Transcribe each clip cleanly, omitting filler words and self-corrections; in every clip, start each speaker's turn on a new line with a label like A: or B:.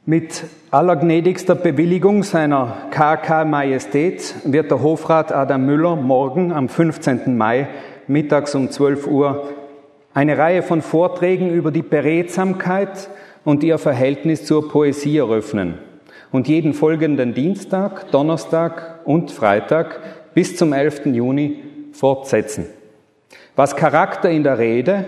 A: Mit allergnädigster Bewilligung seiner KK Majestät wird der Hofrat Adam Müller morgen am 15. Mai mittags um 12 Uhr eine Reihe von Vorträgen über die Beredsamkeit und ihr Verhältnis zur Poesie eröffnen und jeden folgenden Dienstag, Donnerstag und Freitag bis zum 11. Juni fortsetzen. Was Charakter in der Rede,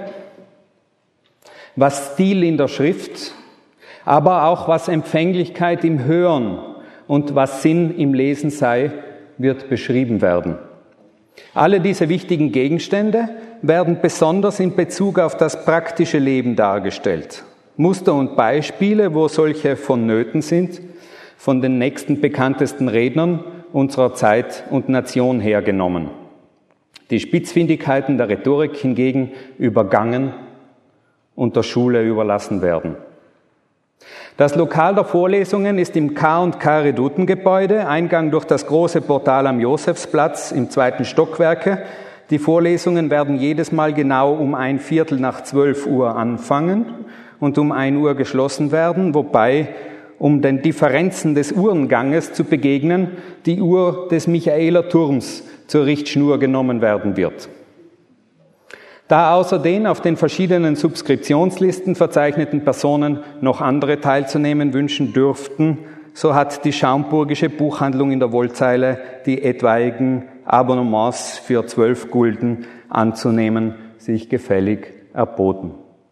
A: was Stil in der Schrift, aber auch was Empfänglichkeit im Hören und was Sinn im Lesen sei, wird beschrieben werden. Alle diese wichtigen Gegenstände werden besonders in Bezug auf das praktische Leben dargestellt. Muster und Beispiele, wo solche vonnöten sind, von den nächsten bekanntesten Rednern unserer Zeit und Nation hergenommen. Die Spitzfindigkeiten der Rhetorik hingegen übergangen und der Schule überlassen werden. Das Lokal der Vorlesungen ist im K&K Redutengebäude, Eingang durch das große Portal am Josefsplatz im 2. Stockwerke. Die Vorlesungen werden jedes Mal genau um 11:45 Uhr anfangen und um 1 Uhr geschlossen werden, wobei, um den Differenzen des Uhrenganges zu begegnen, die Uhr des Michaeler Turms zur Richtschnur genommen werden wird. Da außer den auf den verschiedenen Subskriptionslisten verzeichneten Personen noch andere teilzunehmen wünschen dürften, so hat die Schaumburgische Buchhandlung in der Wollzeile die etwaigen Abonnements für 12 Gulden anzunehmen sich gefällig erboten.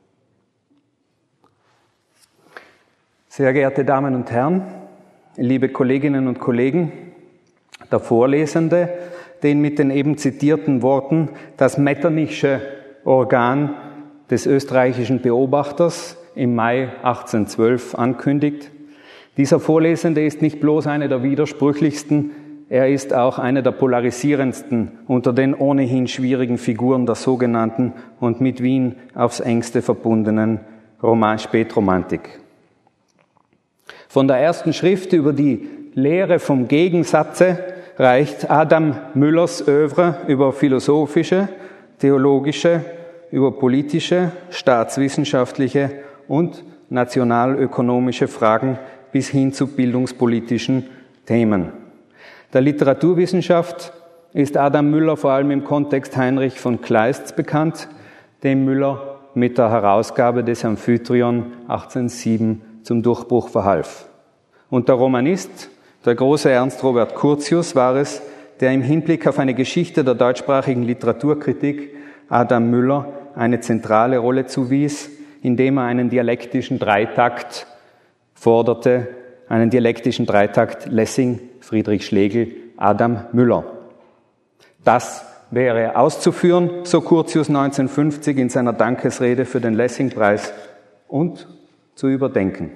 A: Sehr geehrte Damen und Herren, liebe Kolleginnen und Kollegen, der Vorlesende, den mit den eben zitierten Worten das Metternichsche Organ des österreichischen Beobachters im Mai 1812 ankündigt. Dieser Vorlesende ist nicht bloß eine der widersprüchlichsten, er ist auch eine der polarisierendsten unter den ohnehin schwierigen Figuren der sogenannten und mit Wien aufs engste verbundenen Spätromantik. Von der ersten Schrift über die Lehre vom Gegensatze reicht Adam Müllers Œuvre über philosophische, theologische, über politische, staatswissenschaftliche und nationalökonomische Fragen bis hin zu bildungspolitischen Themen. Der Literaturwissenschaft ist Adam Müller vor allem im Kontext Heinrich von Kleists bekannt, dem Müller mit der Herausgabe des Amphitryon 1807 zum Durchbruch verhalf. Und der Romanist, der große Ernst Robert Curtius, war es, der im Hinblick auf eine Geschichte der deutschsprachigen Literaturkritik Adam Müller eine zentrale Rolle zuwies, indem er einen dialektischen Dreitakt forderte, einen dialektischen Dreitakt Lessing, Friedrich Schlegel, Adam Müller. Das wäre auszuführen, so Curtius 1950 in seiner Dankesrede für den Lessing-Preis, und zu überdenken.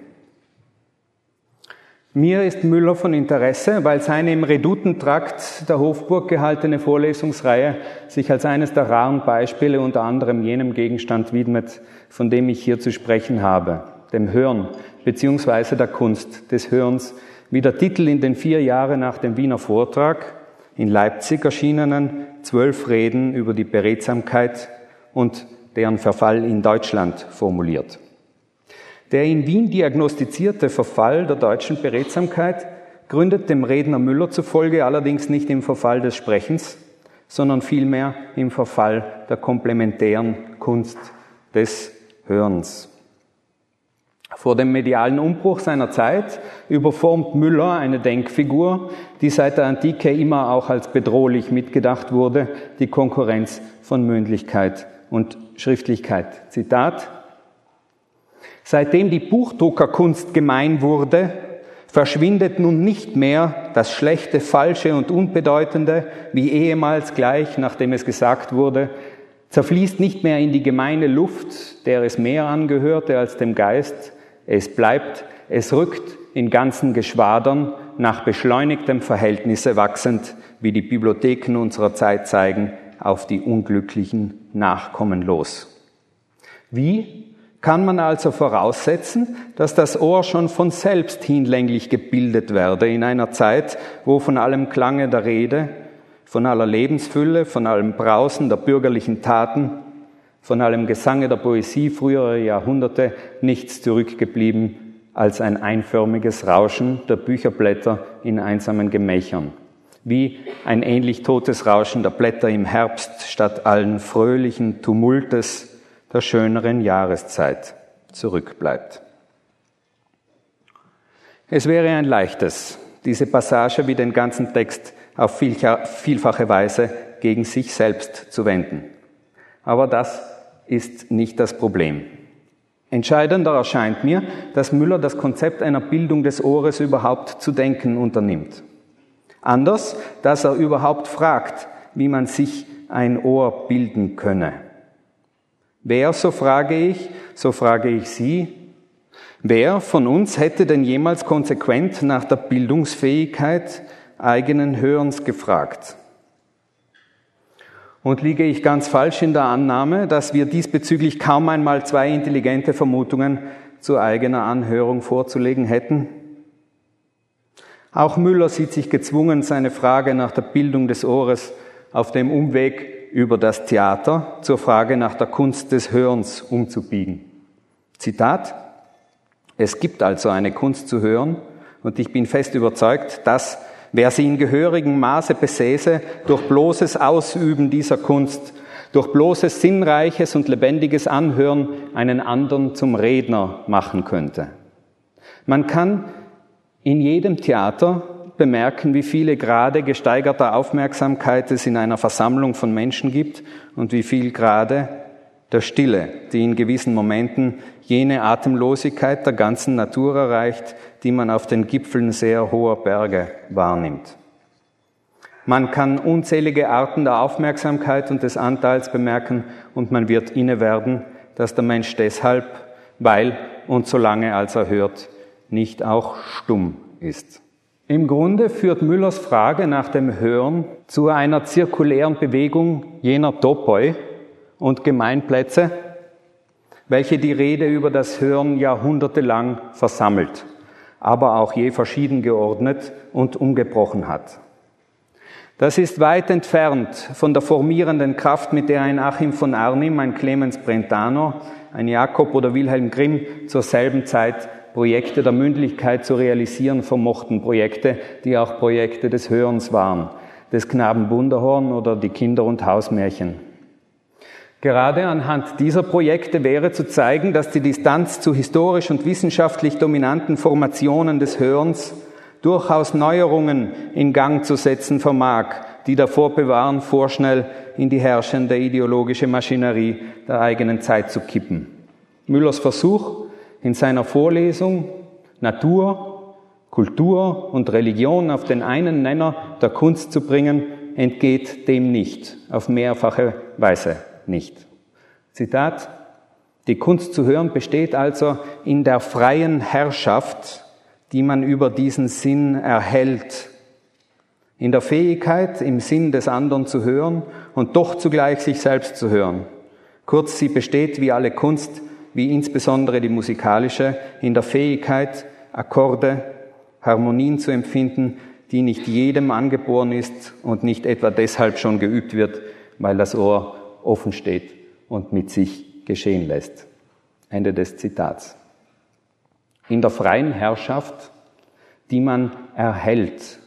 A: Mir ist Müller von Interesse, weil seine im Redutentrakt der Hofburg gehaltene Vorlesungsreihe sich als eines der raren Beispiele unter anderem jenem Gegenstand widmet, von dem ich hier zu sprechen habe, dem Hören bzw. der Kunst des Hörens, wie der Titel in den 4 Jahren nach dem Wiener Vortrag in Leipzig erschienenen 12 Reden über die Beredsamkeit und deren Verfall in Deutschland formuliert. Der in Wien diagnostizierte Verfall der deutschen Beredsamkeit gründet dem Redner Müller zufolge allerdings nicht im Verfall des Sprechens, sondern vielmehr im Verfall der komplementären Kunst des Hörens. Vor dem medialen Umbruch seiner Zeit überformt Müller eine Denkfigur, die seit der Antike immer auch als bedrohlich mitgedacht wurde, die Konkurrenz von Mündlichkeit und Schriftlichkeit. Zitat: Seitdem die Buchdruckerkunst gemein wurde, verschwindet nun nicht mehr das Schlechte, Falsche und Unbedeutende, wie ehemals gleich, nachdem es gesagt wurde, zerfließt nicht mehr in die gemeine Luft, der es mehr angehörte als dem Geist, es bleibt, es rückt in ganzen Geschwadern, nach beschleunigtem Verhältnisse wachsend, wie die Bibliotheken unserer Zeit zeigen, auf die unglücklichen Nachkommen los. Wie kann man also voraussetzen, dass das Ohr schon von selbst hinlänglich gebildet werde in einer Zeit, wo von allem Klange der Rede, von aller Lebensfülle, von allem Brausen der bürgerlichen Taten, von allem Gesange der Poesie früherer Jahrhunderte nichts zurückgeblieben als ein einförmiges Rauschen der Bücherblätter in einsamen Gemächern, wie ein ähnlich totes Rauschen der Blätter im Herbst statt allen fröhlichen Tumultes der schöneren Jahreszeit zurückbleibt. Es wäre ein leichtes, diese Passage wie den ganzen Text auf vielfache Weise gegen sich selbst zu wenden. Aber das ist nicht das Problem. Entscheidender erscheint mir, dass Müller das Konzept einer Bildung des Ohres überhaupt zu denken unternimmt. Anders, dass er überhaupt fragt, wie man sich ein Ohr bilden könne. Wer, so frage ich Sie, wer von uns hätte denn jemals konsequent nach der Bildungsfähigkeit eigenen Hörens gefragt? Und liege ich ganz falsch in der Annahme, dass wir diesbezüglich kaum einmal zwei intelligente Vermutungen zu eigener Anhörung vorzulegen hätten? Auch Müller sieht sich gezwungen, seine Frage nach der Bildung des Ohres auf dem Umweg über das Theater zur Frage nach der Kunst des Hörens umzubiegen. Zitat: Es gibt also eine Kunst zu hören, und ich bin fest überzeugt, dass, wer sie in gehörigem Maße besäße, durch bloßes Ausüben dieser Kunst, durch bloßes sinnreiches und lebendiges Anhören einen anderen zum Redner machen könnte. Man kann in jedem Theater bemerken, wie viele Grade gesteigerter Aufmerksamkeit es in einer Versammlung von Menschen gibt und wie viel Grade der Stille, die in gewissen Momenten jene Atemlosigkeit der ganzen Natur erreicht, die man auf den Gipfeln sehr hoher Berge wahrnimmt. Man kann unzählige Arten der Aufmerksamkeit und des Anteils bemerken und man wird inne werden, dass der Mensch deshalb, weil und solange als er hört, nicht auch stumm ist. Im Grunde führt Müllers Frage nach dem Hören zu einer zirkulären Bewegung jener Topoi und Gemeinplätze, welche die Rede über das Hören jahrhundertelang versammelt, aber auch je verschieden geordnet und umgebrochen hat. Das ist weit entfernt von der formierenden Kraft, mit der ein Achim von Arnim, ein Clemens Brentano, ein Jakob oder Wilhelm Grimm zur selben Zeit Projekte der Mündlichkeit zu realisieren vermochten, Projekte, die auch Projekte des Hörens waren, des Knaben Wunderhorn oder die Kinder- und Hausmärchen. Gerade anhand dieser Projekte wäre zu zeigen, dass die Distanz zu historisch und wissenschaftlich dominanten Formationen des Hörens durchaus Neuerungen in Gang zu setzen vermag, die davor bewahren, vorschnell in die herrschende ideologische Maschinerie der eigenen Zeit zu kippen. Müllers Versuch, in seiner Vorlesung Natur, Kultur und Religion auf den einen Nenner der Kunst zu bringen, entgeht dem nicht, auf mehrfache Weise nicht. Zitat: Die Kunst zu hören besteht also in der freien Herrschaft, die man über diesen Sinn erhält, in der Fähigkeit, im Sinn des anderen zu hören und doch zugleich sich selbst zu hören. Kurz, sie besteht wie alle Kunst, wie insbesondere die musikalische, in der Fähigkeit, Akkorde, Harmonien zu empfinden, die nicht jedem angeboren ist und nicht etwa deshalb schon geübt wird, weil das Ohr offen steht und mit sich geschehen lässt. Ende des Zitats. In der freien Herrschaft, die man erhält.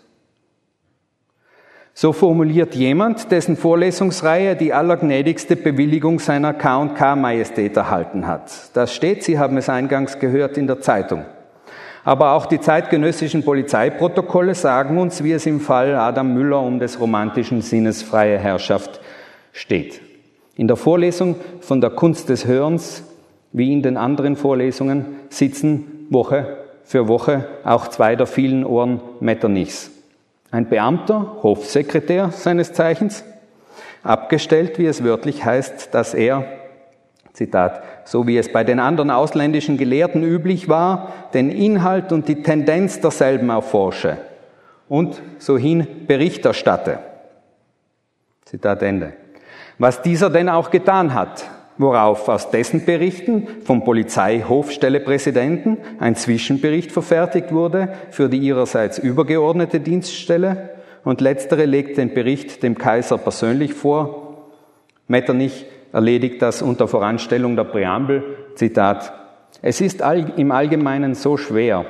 A: So formuliert jemand, dessen Vorlesungsreihe die allergnädigste Bewilligung seiner K&K-Majestät erhalten hat. Das steht, Sie haben es eingangs gehört, in der Zeitung. Aber auch die zeitgenössischen Polizeiprotokolle sagen uns, wie es im Fall Adam Müller um des romantischen Sinnes freie Herrschaft steht. In der Vorlesung von der Kunst des Hörens, wie in den anderen Vorlesungen, sitzen Woche für Woche auch zwei der vielen Ohren Metternichs. Ein Beamter, Hofsekretär seines Zeichens, abgestellt, wie es wörtlich heißt, dass er, Zitat, so wie es bei den anderen ausländischen Gelehrten üblich war, den Inhalt und die Tendenz derselben erforsche und sohin Bericht erstatte. Zitat Ende. Was dieser denn auch getan hat, worauf aus dessen Berichten vom Polizeihofstellepräsidenten ein Zwischenbericht verfertigt wurde für die ihrerseits übergeordnete Dienststelle und letztere legt den Bericht dem Kaiser persönlich vor. Metternich erledigt das unter Voranstellung der Präambel, Zitat, Es ist im Allgemeinen so schwer,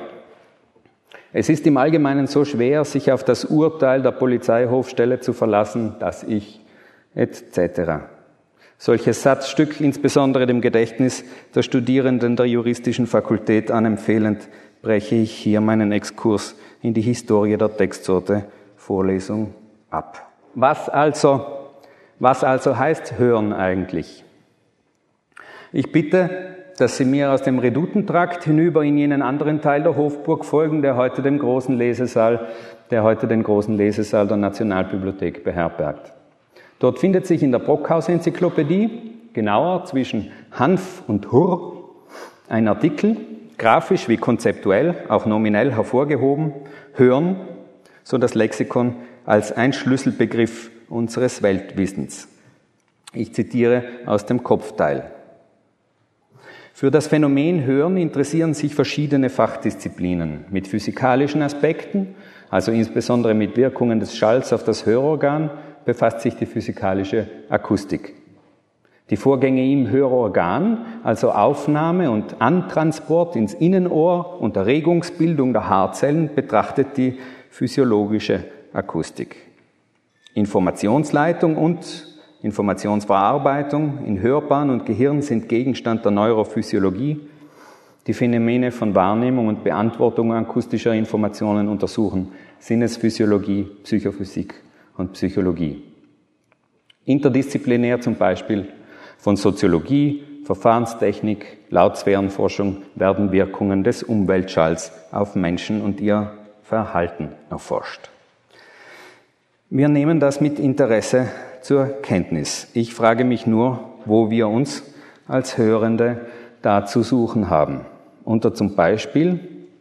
A: sich auf das Urteil der Polizeihofstelle zu verlassen, dass ich etc. Solches Satzstück, insbesondere dem Gedächtnis der Studierenden der juristischen Fakultät anempfehlend, breche ich hier meinen Exkurs in die Historie der Textsorte Vorlesung ab. Was also heißt Hören eigentlich? Ich bitte, dass Sie mir aus dem Redutentrakt hinüber in jenen anderen Teil der Hofburg folgen, der heute den großen Lesesaal der Nationalbibliothek beherbergt. Dort findet sich in der Brockhaus-Enzyklopädie, genauer zwischen Hanf und Hurr, ein Artikel, grafisch wie konzeptuell, auch nominell hervorgehoben, Hören, so das Lexikon als ein Schlüsselbegriff unseres Weltwissens. Ich zitiere aus dem Kopfteil. Für das Phänomen Hören interessieren sich verschiedene Fachdisziplinen mit physikalischen Aspekten, also insbesondere mit Wirkungen des Schalls auf das Hörorgan, befasst sich die physikalische Akustik. Die Vorgänge im Hörorgan, also Aufnahme und Antransport ins Innenohr und Erregungsbildung der Haarzellen, betrachtet die physiologische Akustik. Informationsleitung und Informationsverarbeitung in Hörbahn und Gehirn sind Gegenstand der Neurophysiologie. Die Phänomene von Wahrnehmung und Beantwortung akustischer Informationen untersuchen Sinnesphysiologie, Psychophysik und Psychologie. Interdisziplinär zum Beispiel von Soziologie, Verfahrenstechnik, Lautsphärenforschung werden Wirkungen des Umweltschalls auf Menschen und ihr Verhalten erforscht. Wir nehmen das mit Interesse zur Kenntnis. Ich frage mich nur, wo wir uns als Hörende da zu suchen haben. Unter zum Beispiel,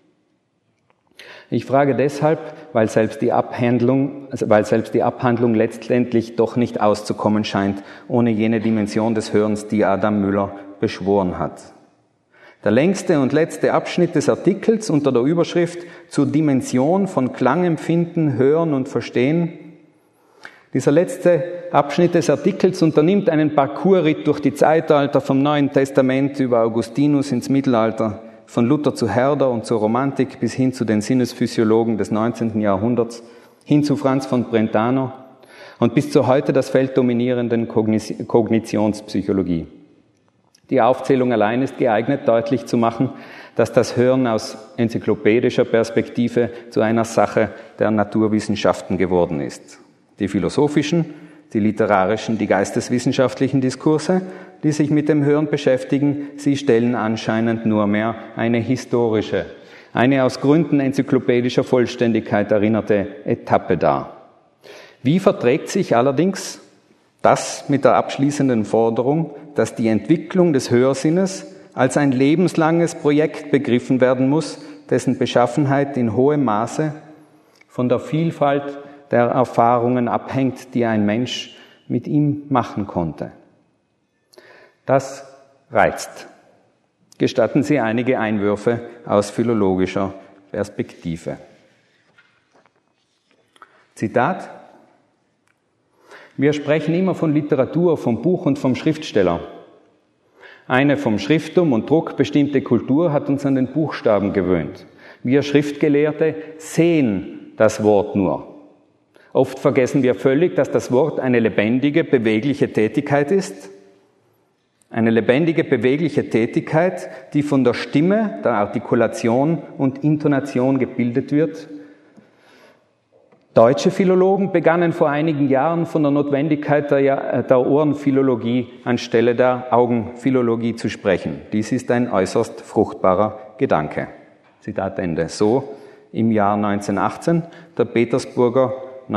A: ich frage deshalb, weil selbst die Abhandlung letztendlich doch nicht auszukommen scheint, ohne jene Dimension des Hörens, die Adam Müller beschworen hat. Der längste und letzte Abschnitt des Artikels unter der Überschrift zur Dimension von Klangempfinden, Hören und Verstehen. Dieser letzte Abschnitt des Artikels unternimmt einen Parcoursritt durch die Zeitalter vom Neuen Testament über Augustinus ins Mittelalter, von Luther zu Herder und zur Romantik bis hin zu den Sinnesphysiologen des 19. Jahrhunderts, hin zu Franz von Brentano und bis zur heute das Feld dominierenden Kognitionspsychologie. Die Aufzählung allein ist geeignet, deutlich zu machen, dass das Hören aus enzyklopädischer Perspektive zu einer Sache der Naturwissenschaften geworden ist. Die philosophischen, die literarischen, die geisteswissenschaftlichen Diskurse, die sich mit dem Hören beschäftigen, sie stellen anscheinend nur mehr eine historische, eine aus Gründen enzyklopädischer Vollständigkeit erinnerte Etappe dar. Wie verträgt sich allerdings das mit der abschließenden Forderung, dass die Entwicklung des Hörsinnes als ein lebenslanges Projekt begriffen werden muss, dessen Beschaffenheit in hohem Maße von der Vielfalt der Erfahrungen abhängt, die ein Mensch mit ihm machen konnte? Das reizt. Gestatten Sie einige Einwürfe aus philologischer Perspektive. Zitat: Wir sprechen immer von Literatur, vom Buch und vom Schriftsteller. Eine vom Schriftum und Druck bestimmte Kultur hat uns an den Buchstaben gewöhnt. Wir Schriftgelehrte sehen das Wort nur. Oft vergessen wir völlig, dass das Wort eine lebendige, bewegliche Tätigkeit ist. Eine lebendige, bewegliche Tätigkeit, die von der Stimme, der Artikulation und Intonation gebildet wird. Deutsche Philologen begannen vor einigen Jahren von der Notwendigkeit der Ohrenphilologie anstelle der Augenphilologie zu sprechen. Dies ist ein äußerst fruchtbarer Gedanke. Zitat Ende. So im Jahr 1918 der Petersburger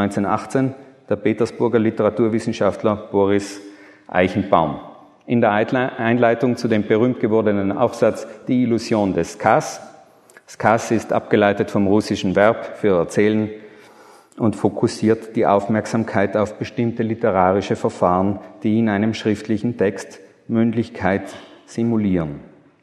A: Literaturwissenschaftler Boris Eichenbaum. In der Einleitung zu dem berühmt gewordenen Aufsatz Die Illusion des Skaz. Skaz ist abgeleitet vom russischen Verb für erzählen und fokussiert die Aufmerksamkeit auf bestimmte literarische Verfahren, die in einem schriftlichen Text Mündlichkeit simulieren.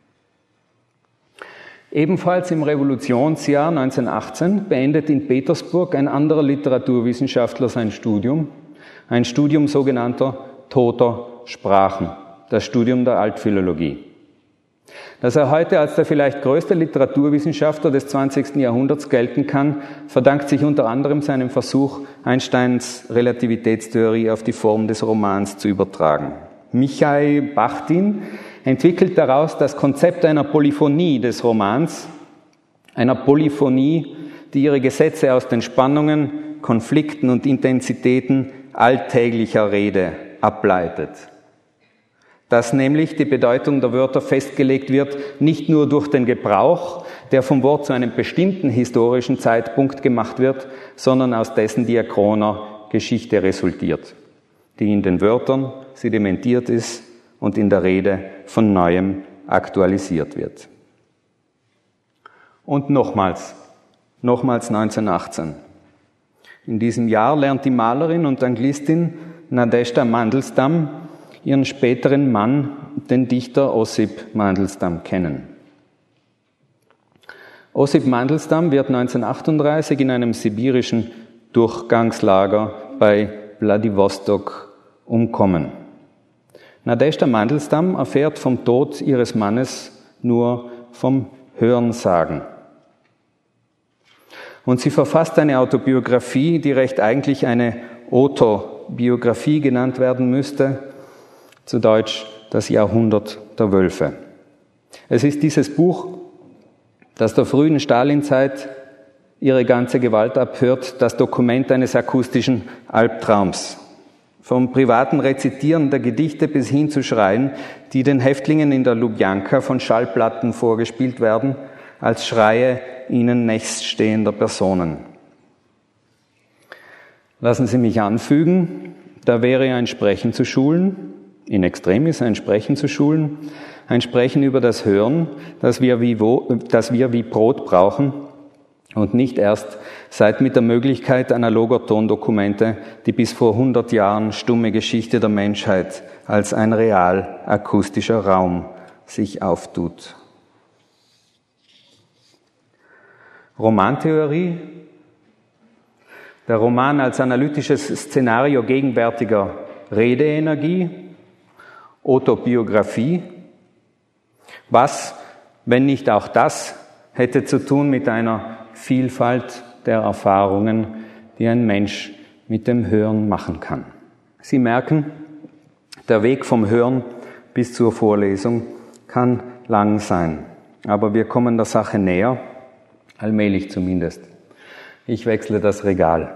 A: Ebenfalls im Revolutionsjahr 1918 beendet in Petersburg ein anderer Literaturwissenschaftler sein Studium, ein Studium sogenannter toter Sprachen, das Studium der Altphilologie. Dass er heute als der vielleicht größte Literaturwissenschaftler des 20. Jahrhunderts gelten kann, verdankt sich unter anderem seinem Versuch, Einsteins Relativitätstheorie auf die Form des Romans zu übertragen. Michai Bachtin entwickelt daraus das Konzept einer Polyphonie des Romans, einer Polyphonie, die ihre Gesetze aus den Spannungen, Konflikten und Intensitäten alltäglicher Rede ableitet. Dass nämlich die Bedeutung der Wörter festgelegt wird, nicht nur durch den Gebrauch, der vom Wort zu einem bestimmten historischen Zeitpunkt gemacht wird, sondern aus dessen diachroner Geschichte resultiert, die in den Wörtern sedimentiert ist und in der Rede von Neuem aktualisiert wird. Und nochmals 1918. In diesem Jahr lernt die Malerin und Anglistin Nadezhda Mandelstam ihren späteren Mann, den Dichter Ossip Mandelstam, kennen. Ossip Mandelstam wird 1938 in einem sibirischen Durchgangslager bei Wladiwostok umkommen. Nadezhda Mandelstam erfährt vom Tod ihres Mannes nur vom Hörensagen. Und sie verfasst eine Autobiografie, die recht eigentlich eine Autobiografie genannt werden müsste, zu Deutsch das Jahrhundert der Wölfe. Es ist dieses Buch, das der frühen Stalinzeit ihre ganze Gewalt abhört, das Dokument eines akustischen Albtraums. Vom privaten Rezitieren der Gedichte bis hin zu Schreien, die den Häftlingen in der Lubjanka von Schallplatten vorgespielt werden, als Schreie ihnen nächststehender Personen. Lassen Sie mich anfügen, da wäre ein Sprechen zu schulen, in extremis ein Sprechen zu schulen, ein Sprechen über das Hören, das wir wie Brot brauchen und nicht erst seit mit der Möglichkeit analoger Tondokumente die bis vor 100 Jahren stumme Geschichte der Menschheit als ein real akustischer Raum sich auftut. Romantheorie. Der Roman als analytisches Szenario gegenwärtiger Redeenergie. Autobiografie. Was, wenn nicht auch das, hätte zu tun mit einer Vielfalt der Erfahrungen, die ein Mensch mit dem Hören machen kann. Sie merken, der Weg vom Hören bis zur Vorlesung kann lang sein, aber wir kommen der Sache näher, allmählich zumindest. Ich wechsle das Regal.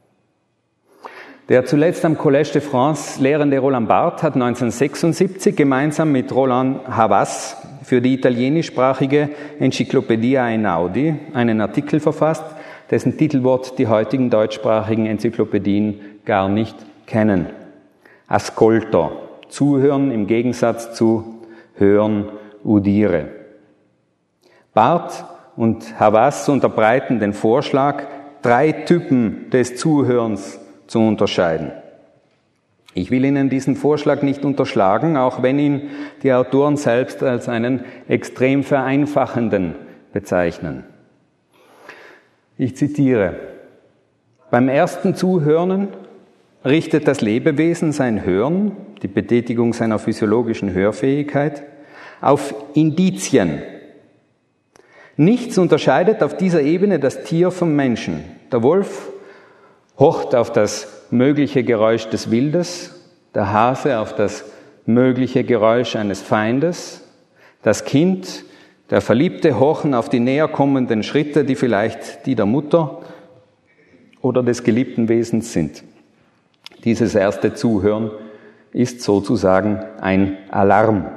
A: Der zuletzt am Collège de France lehrende Roland Barthes hat 1976 gemeinsam mit Roland Havas für die italienischsprachige Enciclopedia Einaudi einen Artikel verfasst, dessen Titelwort die heutigen deutschsprachigen Enzyklopädien gar nicht kennen. Ascolto, Zuhören im Gegensatz zu Hören, udire. Barthes und Havas unterbreiten den Vorschlag, 3 Typen des Zuhörens zu unterscheiden. Ich will Ihnen diesen Vorschlag nicht unterschlagen, auch wenn ihn die Autoren selbst als einen extrem vereinfachenden bezeichnen. Ich zitiere: Beim ersten Zuhören richtet das Lebewesen sein Hören, die Betätigung seiner physiologischen Hörfähigkeit, auf Indizien. Nichts unterscheidet auf dieser Ebene das Tier vom Menschen. Der Wolf horcht auf das mögliche Geräusch des Wildes, der Hase auf das mögliche Geräusch eines Feindes, das Kind, der Verliebte horchen auf die näher kommenden Schritte, die vielleicht die der Mutter oder des geliebten Wesens sind. Dieses erste Zuhören ist sozusagen ein Alarm.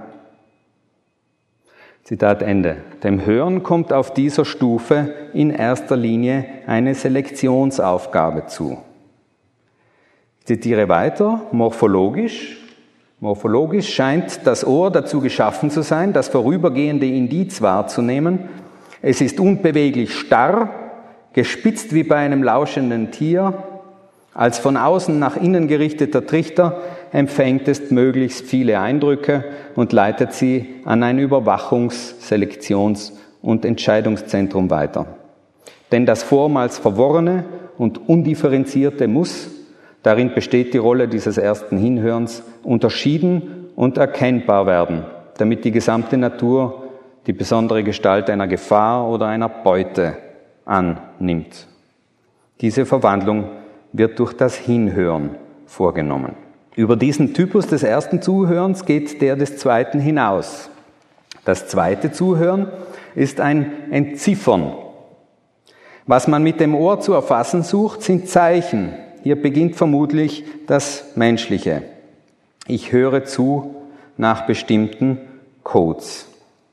A: Zitat Ende. Dem Hören kommt auf dieser Stufe in erster Linie eine Selektionsaufgabe zu. Ich zitiere weiter. Morphologisch scheint das Ohr dazu geschaffen zu sein, das vorübergehende Indiz wahrzunehmen. Es ist unbeweglich starr, gespitzt wie bei einem lauschenden Tier. Als von außen nach innen gerichteter Trichter empfängt es möglichst viele Eindrücke und leitet sie an ein Überwachungs-, Selektions- und Entscheidungszentrum weiter. Denn das vormals Verworrene und Undifferenzierte muss, darin besteht die Rolle dieses ersten Hinhörens, unterschieden und erkennbar werden, damit die gesamte Natur die besondere Gestalt einer Gefahr oder einer Beute annimmt. Diese Verwandlung wird durch das Hinhören vorgenommen. Über diesen Typus des ersten Zuhörens geht der des zweiten hinaus. Das zweite Zuhören ist ein Entziffern. Was man mit dem Ohr zu erfassen sucht, sind Zeichen. Hier beginnt vermutlich das Menschliche. Ich höre zu nach bestimmten Codes.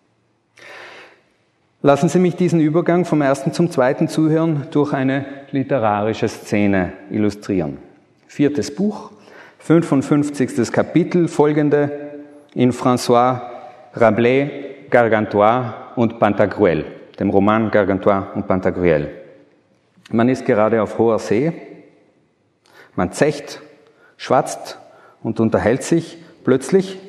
A: Lassen Sie mich diesen Übergang vom ersten zum zweiten Zuhören durch eine literarische Szene illustrieren. 4. Buch, 55. Kapitel, folgende in François Rabelais, Gargantua und Pantagruel, dem Roman Gargantua und Pantagruel. Man ist gerade auf hoher See, man zecht, schwatzt und unterhält sich. Plötzlich: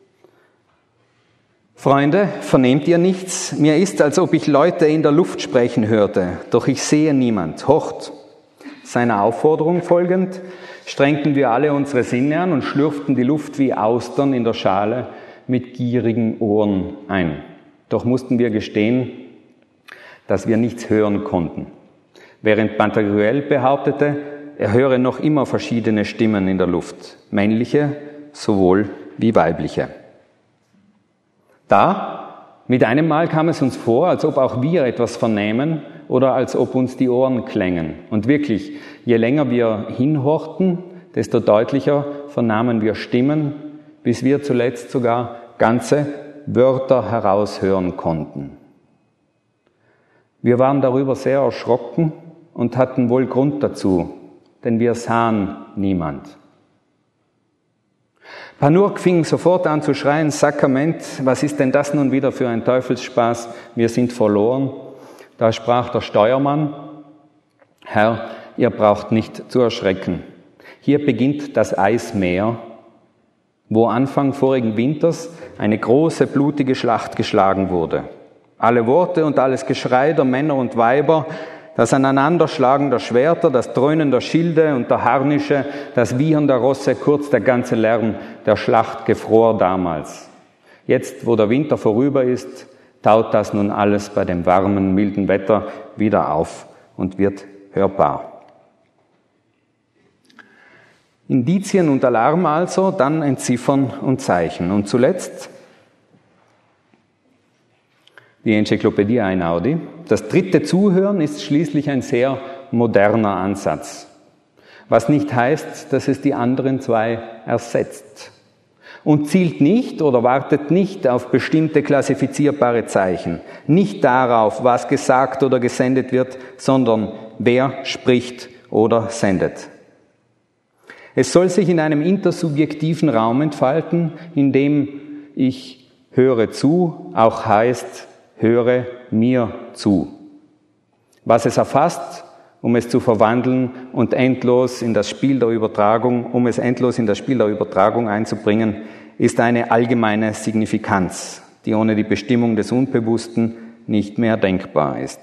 A: Freunde, vernehmt ihr nichts? Mir ist, als ob ich Leute in der Luft sprechen hörte, doch ich sehe niemand. Horcht! Seiner Aufforderung folgend, strengten wir alle unsere Sinne an und schlürften die Luft wie Austern in der Schale mit gierigen Ohren ein. Doch mussten wir gestehen, dass wir nichts hören konnten. Während Pantagruel behauptete, er höre noch immer verschiedene Stimmen in der Luft, männliche sowohl wie weibliche. Mit einem Mal kam es uns vor, als ob auch wir etwas vernehmen oder als ob uns die Ohren klängen. Und wirklich, je länger wir hinhorchten, desto deutlicher vernahmen wir Stimmen, bis wir zuletzt sogar ganze Wörter heraushören konnten. Wir waren darüber sehr erschrocken und hatten wohl Grund dazu, denn wir sahen niemand. Panurk fing sofort an zu schreien: Sakrament, was ist denn das nun wieder für ein Teufelsspaß? Wir sind verloren. Da sprach der Steuermann: Herr, ihr braucht nicht zu erschrecken. Hier beginnt das Eismeer, wo Anfang vorigen Winters eine große, blutige Schlacht geschlagen wurde. Alle Worte und alles Geschrei der Männer und Weiber, das Aneinanderschlagen der Schwerter, das Dröhnen der Schilde und der Harnische, das Wiehern der Rosse, kurz der ganze Lärm der Schlacht gefror damals. Jetzt, wo der Winter vorüber ist, taut das nun alles bei dem warmen, milden Wetter wieder auf und wird hörbar. Indizien und Alarm also, dann Entziffern und Zeichen. Und zuletzt die Enzyklopädie Einaudi. Das dritte Zuhören ist schließlich ein sehr moderner Ansatz, was nicht heißt, dass es die anderen zwei ersetzt und zielt nicht oder wartet nicht auf bestimmte klassifizierbare Zeichen, nicht darauf, was gesagt oder gesendet wird, sondern wer spricht oder sendet. Es soll sich in einem intersubjektiven Raum entfalten, in dem ich höre zu auch heißt, höre mir zu. Was es erfasst, um es zu verwandeln und endlos in das Spiel der Übertragung, einzubringen, ist eine allgemeine Signifikanz, die ohne die Bestimmung des Unbewussten nicht mehr denkbar ist.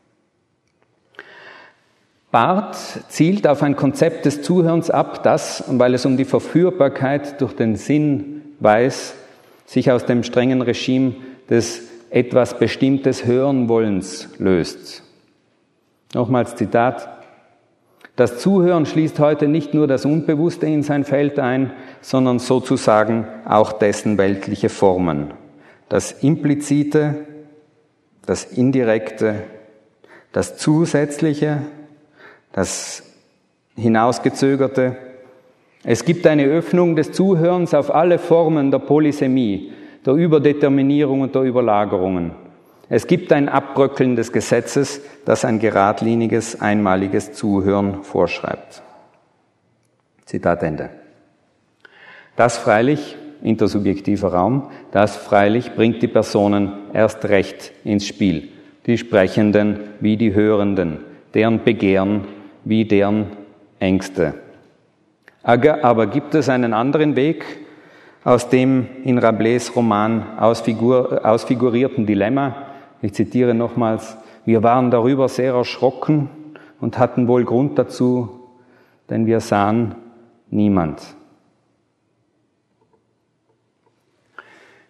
A: Barth zielt auf ein Konzept des Zuhörens ab, das, weil es um die Verführbarkeit durch den Sinn weiß, sich aus dem strengen Regime des etwas Bestimmtes hören wollens löst. Nochmals Zitat: Das Zuhören schließt heute nicht nur das Unbewusste in sein Feld ein, sondern sozusagen auch dessen weltliche Formen. Das Implizite, das Indirekte, das Zusätzliche, das Hinausgezögerte. Es gibt eine Öffnung des Zuhörens auf alle Formen der Polysemie, der Überdeterminierung und der Überlagerungen. Es gibt ein Abbröckeln des Gesetzes, das ein geradliniges, einmaliges Zuhören vorschreibt. Zitat Ende. Das freilich, intersubjektiver Raum, das freilich bringt die Personen erst recht ins Spiel. Die Sprechenden wie die Hörenden, deren Begehren wie deren Ängste. Aber gibt es einen anderen Weg aus dem in Rabelais Roman ausfigurierten Dilemma? Ich zitiere nochmals: Wir waren darüber sehr erschrocken und hatten wohl Grund dazu, denn wir sahen niemand.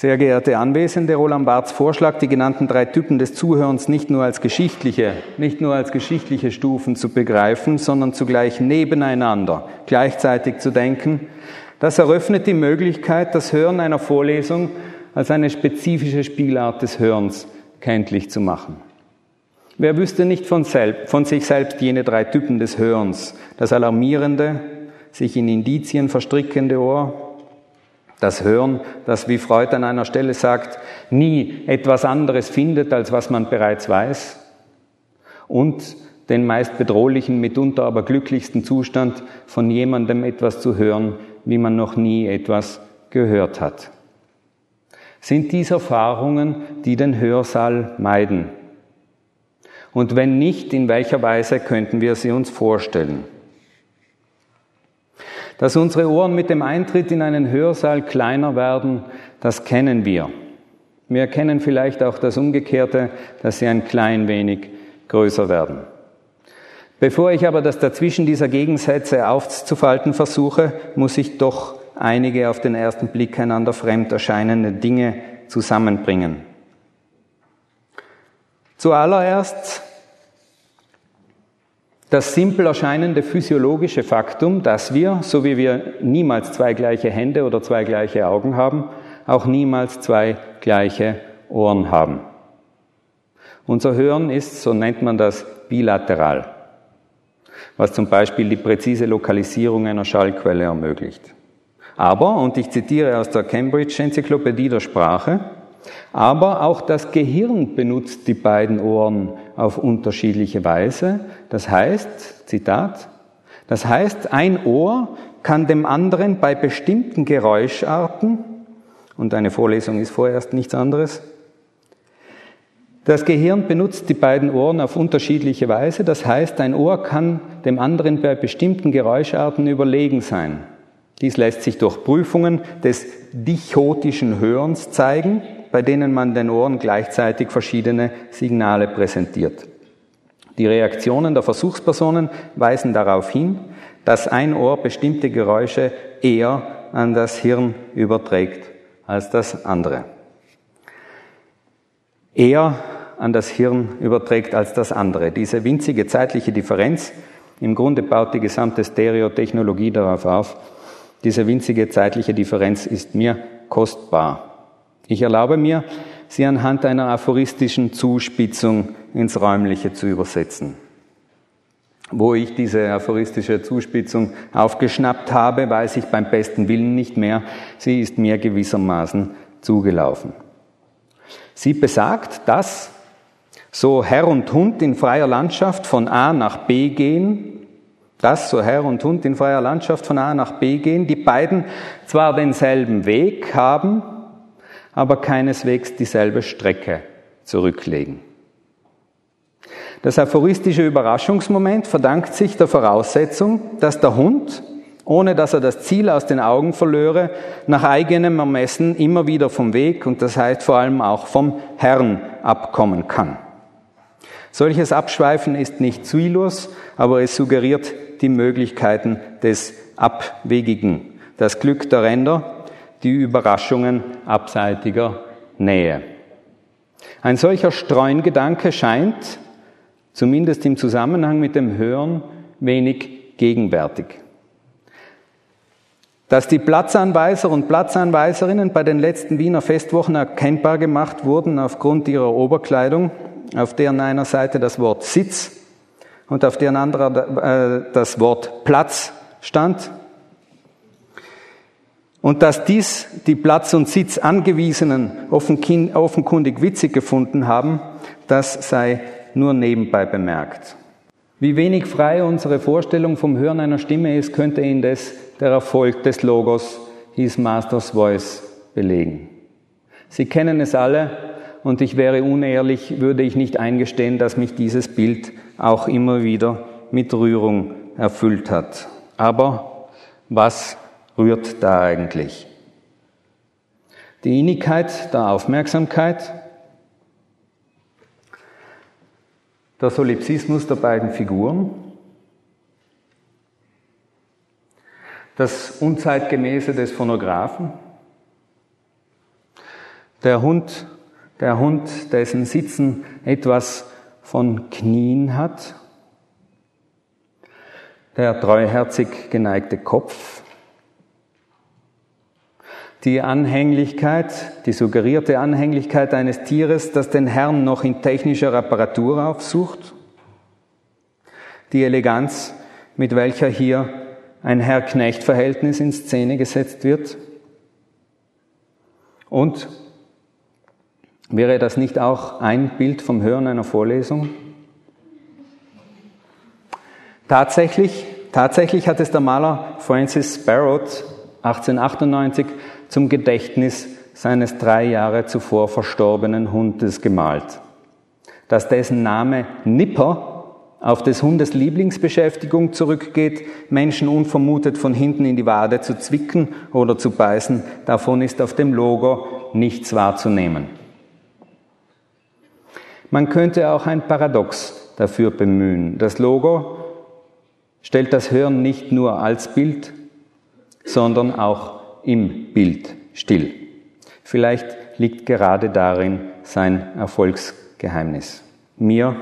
A: Sehr geehrte Anwesende, Roland Barths Vorschlag, die genannten 3 Typen des Zuhörens nicht nur als geschichtliche Stufen zu begreifen, sondern zugleich nebeneinander gleichzeitig zu denken, das eröffnet die Möglichkeit, das Hören einer Vorlesung als eine spezifische Spielart des Hörens kenntlich zu machen. Wer wüsste nicht von sich selbst jene 3 Typen des Hörens? Das alarmierende, sich in Indizien verstrickende Ohr, das Hören, das, wie Freud an einer Stelle sagt, nie etwas anderes findet, als was man bereits weiß, und den meist bedrohlichen, mitunter aber glücklichsten Zustand, von jemandem etwas zu hören, wie man noch nie etwas gehört hat. Sind dies Erfahrungen, die den Hörsaal meiden? Und wenn nicht, in welcher Weise könnten wir sie uns vorstellen? Dass unsere Ohren mit dem Eintritt in einen Hörsaal kleiner werden, das kennen wir. Wir kennen vielleicht auch das Umgekehrte, dass sie ein klein wenig größer werden. Bevor ich aber das Dazwischen dieser Gegensätze aufzufalten versuche, muss ich doch einige auf den ersten Blick einander fremd erscheinende Dinge zusammenbringen. Zuallererst das simpel erscheinende physiologische Faktum, dass wir, so wie wir niemals 2 gleiche Hände oder 2 gleiche Augen haben, auch niemals 2 gleiche Ohren haben. Unser Hören ist, so nennt man das, bilateral, was zum Beispiel die präzise Lokalisierung einer Schallquelle ermöglicht. Aber, und ich zitiere aus der Cambridge-Enzyklopädie der Sprache, aber auch das Gehirn benutzt die beiden Ohren auf unterschiedliche Weise. Das heißt, Zitat, das heißt, ein Ohr kann dem anderen bei bestimmten Geräuscharten, und eine Vorlesung ist vorerst nichts anderes, das Gehirn benutzt die beiden Ohren auf unterschiedliche Weise. Das heißt, ein Ohr kann dem anderen bei bestimmten Geräuscharten überlegen sein. Dies lässt sich durch Prüfungen des dichotischen Hörens zeigen, bei denen man den Ohren gleichzeitig verschiedene Signale präsentiert. Die Reaktionen der Versuchspersonen weisen darauf hin, dass ein Ohr bestimmte Geräusche eher an das Hirn überträgt als das andere. Eher an das Hirn überträgt als das andere. Diese winzige zeitliche Differenz, im Grunde baut die gesamte Stereotechnologie darauf auf, diese winzige zeitliche Differenz ist mir kostbar. Ich erlaube mir, sie anhand einer aphoristischen Zuspitzung ins Räumliche zu übersetzen. Wo ich diese aphoristische Zuspitzung aufgeschnappt habe, weiß ich beim besten Willen nicht mehr. Sie ist mir gewissermaßen zugelaufen. Sie besagt, dass so Herr und Hund in freier Landschaft von A nach B gehen, die beiden zwar denselben Weg haben, aber keineswegs dieselbe Strecke zurücklegen. Das aphoristische Überraschungsmoment verdankt sich der Voraussetzung, dass der Hund, ohne dass er das Ziel aus den Augen verlöre, nach eigenem Ermessen immer wieder vom Weg und das heißt vor allem auch vom Herrn abkommen kann. Solches Abschweifen ist nicht ziellos, aber es suggeriert die Möglichkeiten des Abwegigen, das Glück der Ränder, die Überraschungen abseitiger Nähe. Ein solcher Streungedanke scheint, zumindest im Zusammenhang mit dem Hören, wenig gegenwärtig. Dass die Platzanweiser und Platzanweiserinnen bei den letzten Wiener Festwochen erkennbar gemacht wurden aufgrund ihrer Oberkleidung, auf deren einer Seite das Wort Sitz und auf deren anderer das Wort Platz stand, und dass dies die Platz- und Sitz Angewiesenen offenkundig witzig gefunden haben, das sei nur nebenbei bemerkt. Wie wenig frei unsere Vorstellung vom Hören einer Stimme ist, könnte indes der Erfolg des Logos, his Master's Voice, belegen. Sie kennen es alle und ich wäre unehrlich, würde ich nicht eingestehen, dass mich dieses Bild auch immer wieder mit Rührung erfüllt hat. Aber was rührt da eigentlich? Die Innigkeit der Aufmerksamkeit, der Solipsismus der beiden Figuren, das Unzeitgemäße des Phonographen, Der Hund, dessen Sitzen etwas von Knien hat, der treuherzig geneigte Kopf, die Anhänglichkeit, die suggerierte Anhänglichkeit eines Tieres, das den Herrn noch in technischer Apparatur aufsucht, die Eleganz, mit welcher hier ein Herr-Knecht-Verhältnis in Szene gesetzt wird. Und wäre das nicht auch ein Bild vom Hören einer Vorlesung? Tatsächlich hat es der Maler Francis Barraud 1898 zum Gedächtnis seines 3 Jahre zuvor verstorbenen Hundes gemalt, dass dessen Name Nipper auf des Hundes Lieblingsbeschäftigung zurückgeht, Menschen unvermutet von hinten in die Wade zu zwicken oder zu beißen, davon ist auf dem Logo nichts wahrzunehmen. Man könnte auch ein Paradox dafür bemühen. Das Logo stellt das Hören nicht nur als Bild, sondern auch im Bild still. Vielleicht liegt gerade darin sein Erfolgsgeheimnis. Mir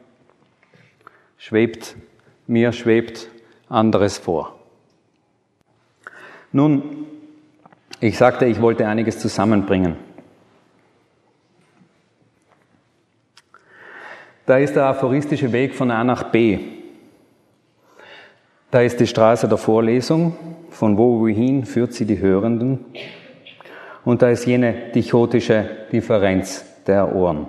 A: schwebt anderes vor. Nun, ich sagte, ich wollte einiges zusammenbringen. Da ist der aphoristische Weg von A nach B. Da ist die Straße der Vorlesung, von wohin führt sie die Hörenden. Und da ist jene dichotische Differenz der Ohren.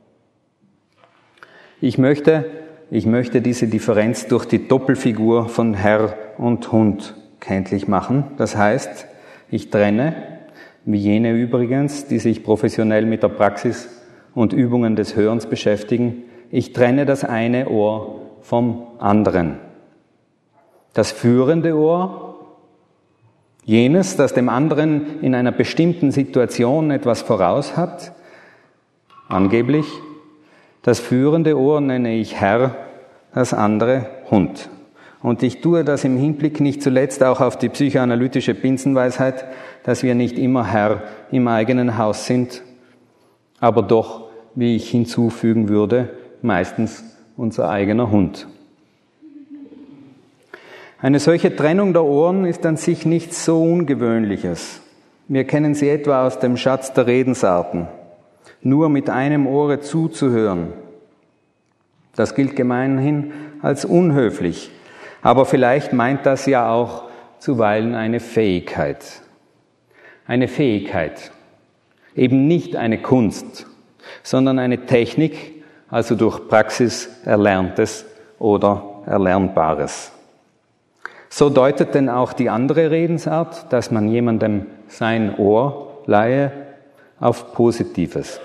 A: Ich möchte diese Differenz durch die Doppelfigur von Herr und Hund kenntlich machen. Das heißt, ich trenne, wie jene übrigens, die sich professionell mit der Praxis und Übungen des Hörens beschäftigen, ich trenne das eine Ohr vom anderen. Das führende Ohr, jenes, das dem anderen in einer bestimmten Situation etwas voraus hat, angeblich. Das führende Ohr nenne ich Herr, das andere Hund. Und ich tue das im Hinblick nicht zuletzt auch auf die psychoanalytische Binsenweisheit, dass wir nicht immer Herr im eigenen Haus sind, aber doch, wie ich hinzufügen würde, meistens unser eigener Hund. Eine solche Trennung der Ohren ist an sich nichts so Ungewöhnliches. Wir kennen sie etwa aus dem Schatz der Redensarten. Nur mit einem Ohre zuzuhören. Das gilt gemeinhin als unhöflich. Aber vielleicht meint das ja auch zuweilen eine Fähigkeit. Eine Fähigkeit. Eben nicht eine Kunst, sondern eine Technik, also durch Praxis Erlerntes oder Erlernbares. So deutet denn auch die andere Redensart, dass man jemandem sein Ohr leihe, auf Positives.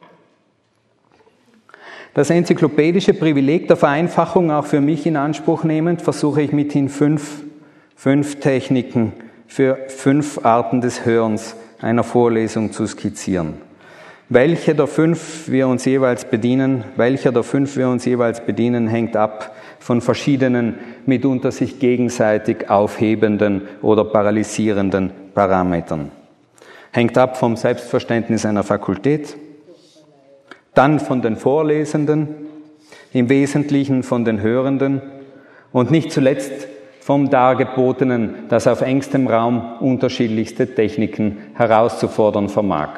A: Das enzyklopädische Privileg der Vereinfachung auch für mich in Anspruch nehmend, versuche ich mithin fünf Techniken für 5 Arten des Hörens einer Vorlesung zu skizzieren. Welcher der 5 wir uns jeweils bedienen, hängt ab von verschiedenen, mitunter sich gegenseitig aufhebenden oder paralysierenden Parametern. Hängt ab vom Selbstverständnis einer Fakultät, dann von den Vorlesenden, im Wesentlichen von den Hörenden und nicht zuletzt vom Dargebotenen, das auf engstem Raum unterschiedlichste Techniken herauszufordern vermag.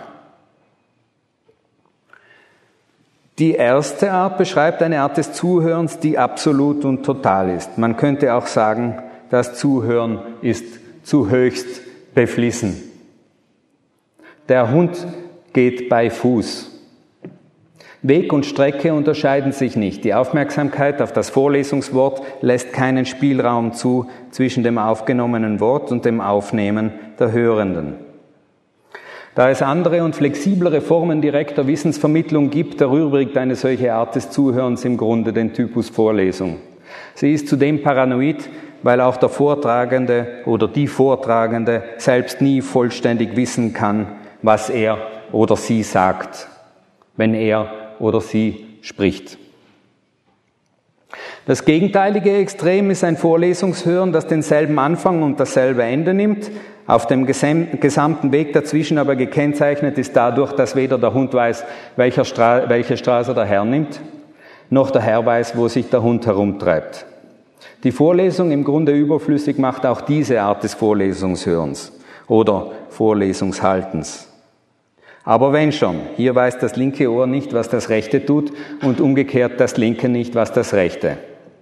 A: Die erste Art beschreibt eine Art des Zuhörens, die absolut und total ist. Man könnte auch sagen, das Zuhören ist zu höchst beflissen. Der Hund geht bei Fuß. Weg und Strecke unterscheiden sich nicht. Die Aufmerksamkeit auf das Vorlesungswort lässt keinen Spielraum zu zwischen dem aufgenommenen Wort und dem Aufnehmen der Hörenden. Da es andere und flexiblere Formen direkter Wissensvermittlung gibt, erübrigt eine solche Art des Zuhörens im Grunde den Typus Vorlesung. Sie ist zudem paranoid, weil auch der Vortragende oder die Vortragende selbst nie vollständig wissen kann, was er oder sie sagt, wenn er oder sie spricht. Das gegenteilige Extrem ist ein Vorlesungshören, das denselben Anfang und dasselbe Ende nimmt, auf dem gesamten Weg dazwischen aber gekennzeichnet ist dadurch, dass weder der Hund weiß, welche Straße der Herr nimmt, noch der Herr weiß, wo sich der Hund herumtreibt. Die Vorlesung im Grunde überflüssig macht auch diese Art des Vorlesungshörens oder Vorlesungshaltens. Aber wenn schon, hier weiß das linke Ohr nicht, was das rechte tut und umgekehrt das linke nicht, was das rechte.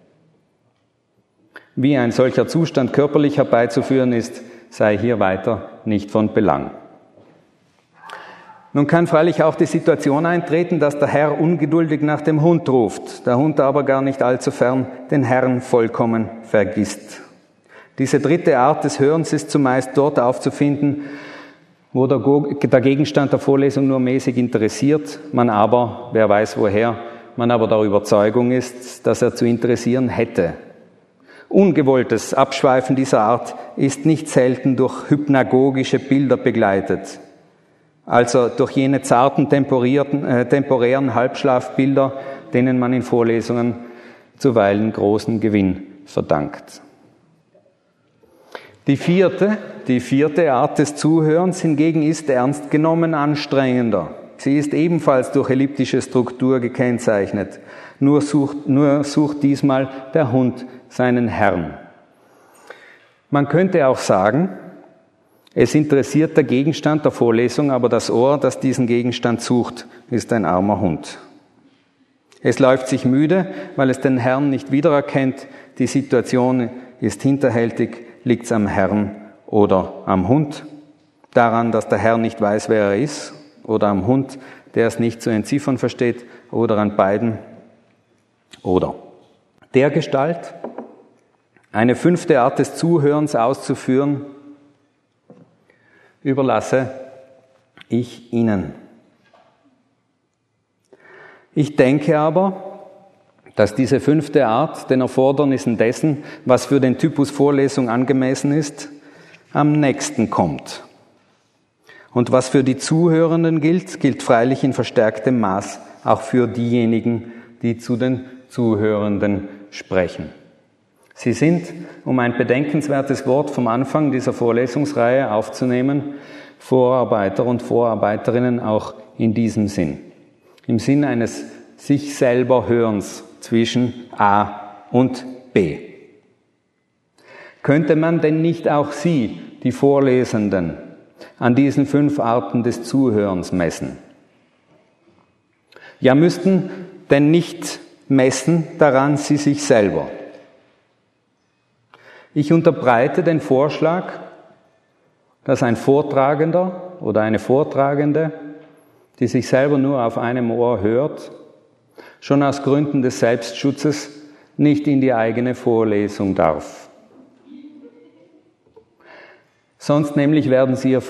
A: Wie ein solcher Zustand körperlich herbeizuführen ist, sei hier weiter nicht von Belang. Nun kann freilich auch die Situation eintreten, dass der Herr ungeduldig nach dem Hund ruft, der Hund aber gar nicht allzu fern den Herrn vollkommen vergisst. Diese dritte Art des Hörens ist zumeist dort aufzufinden, wo der Gegenstand der Vorlesung nur mäßig interessiert, man aber, wer weiß woher, man aber der Überzeugung ist, dass er zu interessieren hätte. Ungewolltes Abschweifen dieser Art ist nicht selten durch hypnagogische Bilder begleitet, also durch jene zarten, temporären Halbschlafbilder, denen man in Vorlesungen zuweilen großen Gewinn verdankt. Die vierte Art des Zuhörens hingegen ist ernst genommen anstrengender. Sie ist ebenfalls durch elliptische Struktur gekennzeichnet. Nur sucht diesmal der Hund seinen Herrn. Man könnte auch sagen, es interessiert der Gegenstand der Vorlesung, aber das Ohr, das diesen Gegenstand sucht, ist ein armer Hund. Es läuft sich müde, weil es den Herrn nicht wiedererkennt. Die Situation ist hinterhältig. Liegt es am Herrn oder am Hund? Daran, dass der Herr nicht weiß, wer er ist? Oder am Hund, der es nicht zu entziffern versteht? Oder an beiden? Oder dergestalt eine fünfte Art des Zuhörens auszuführen, überlasse ich Ihnen. Ich denke aber, dass diese fünfte Art den Erfordernissen dessen, was für den Typus Vorlesung angemessen ist, am nächsten kommt. Und was für die Zuhörenden gilt, gilt freilich in verstärktem Maß auch für diejenigen, die zu den Zuhörenden sprechen. Sie sind, um ein bedenkenswertes Wort vom Anfang dieser Vorlesungsreihe aufzunehmen, Vorarbeiter und Vorarbeiterinnen auch in diesem Sinn. Im Sinn eines sich selber Hörens zwischen A und B. Könnte man denn nicht auch Sie, die Vorlesenden, an diesen 5 Arten des Zuhörens messen? Ja, müssten denn nicht messen daran Sie sich selber? Ich unterbreite den Vorschlag, dass ein Vortragender oder eine Vortragende, die sich selber nur auf einem Ohr hört, schon aus Gründen des Selbstschutzes nicht in die eigene Vorlesung darf. Sonst nämlich werden es ihr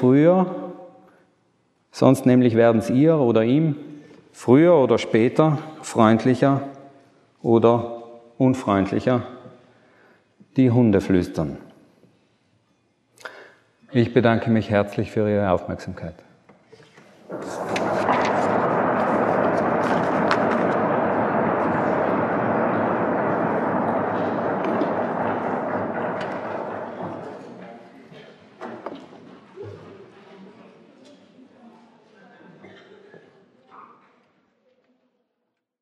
A: oder ihm früher oder später freundlicher oder unfreundlicher die Hunde flüstern. Ich bedanke mich herzlich für Ihre Aufmerksamkeit.